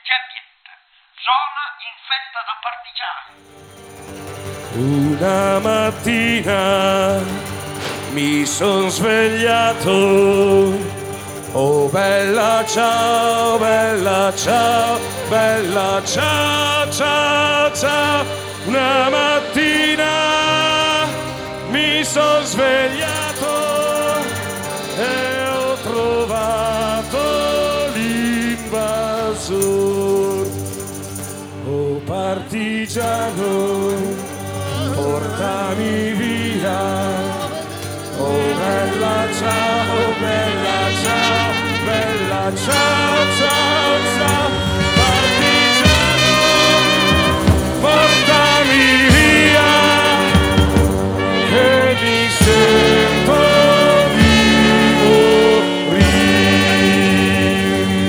C'è niente. Zona infetta da partigiani. Una mattina mi son svegliato. Oh bella ciao, bella ciao, bella ciao, ciao, ciao. Una mattina mi son svegliato e ho trovato l'invasor. Oh partigiano, portami via. Oh bella ciao, bella ciao, bella ciao, ciao, ciao. Partigiano, portami via, che mi sento di morire.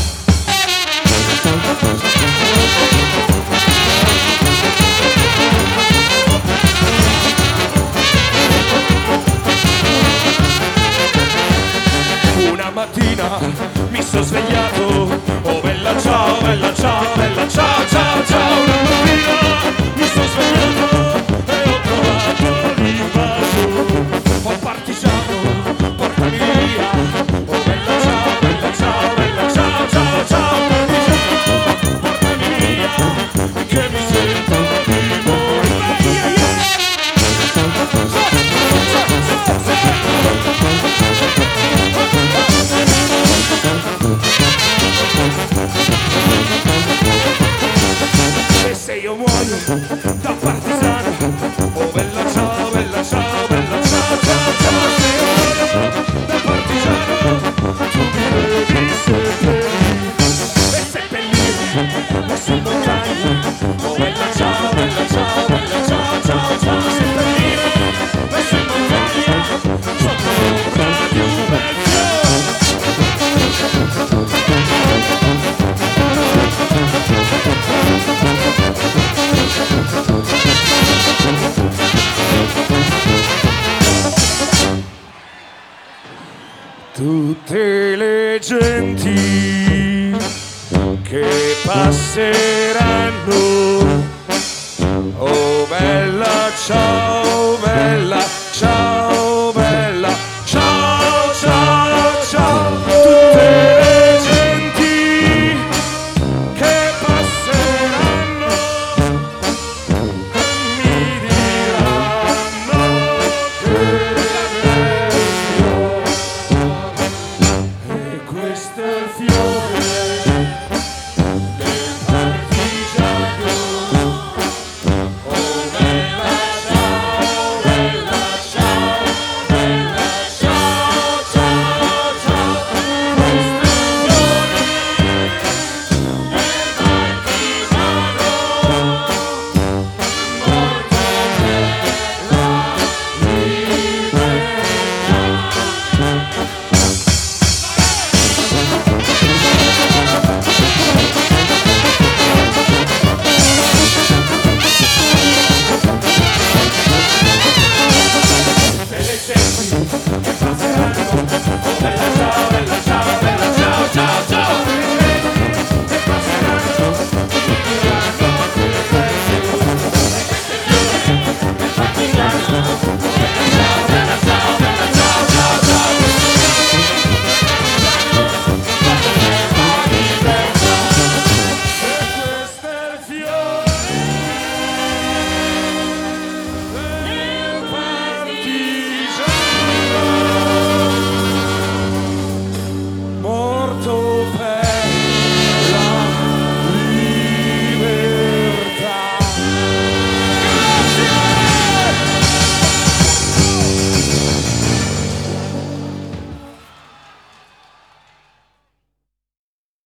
Una mattina mi sono svegliato, oh bella ciao, bella ciao, bella ciao, ciao, ciao. Una mattina mi sono svegliato e ho trovato l'invasore. Oh partigiano, portami via, oh bella ciao, bella ciao, bella ciao, ciao, ciao. Partigiano, portami via, che mi sento di morire. E se io muoio da partigiano, oh bella ciao, bella ciao, bella ciao, ciao, ciao. Se io muoio da partigiano, tu mi devi seppellire. E seppellirmi messo in montagna, oh bella ciao, bella ciao, bella ciao, ciao, ciao. Seppellirmi messo in montagna, sotto l'ombra di un bel tutte le genti che passeranno